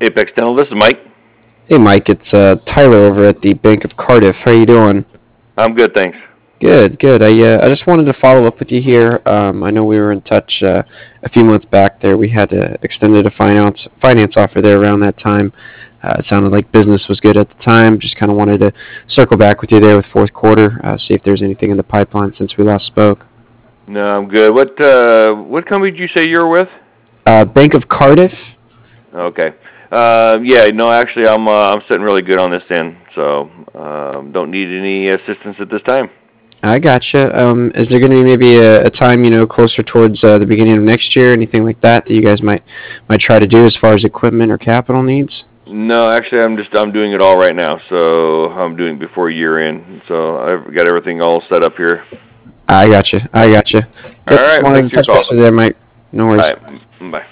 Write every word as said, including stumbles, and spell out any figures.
Apex Dental. This is Mike. Hey, Mike, it's uh, Tyler over at the Bank of Cardiff. How you doing? I'm good, thanks. Good, good. I uh, I just wanted to follow up with you here. Um, I know we were in touch uh, a few months back there. We had uh, extended a finance finance offer there around that time. Uh, it sounded like business was good at the time. Just kind of wanted to circle back with you there with fourth quarter, uh, see if there's anything in the pipeline since we last spoke. No, I'm good. What uh, what company did you say you're with? Uh, Bank of Cardiff. Okay. Uh, yeah, no, actually, I'm uh, I'm sitting really good on this end, so um, don't need any assistance at this time. I gotcha. Um, is there going to be maybe a, a time, you know, closer towards uh, the beginning of next year, anything like that, that you guys might might try to do as far as equipment or capital needs? No, actually, I'm just I'm doing it all right now, so I'm doing it before year end, so I've got everything all set up here. I gotcha. I gotcha. All Yep, just right, wanted thanks to for your touch base call. with you there, Mike. No All worries. right, bye.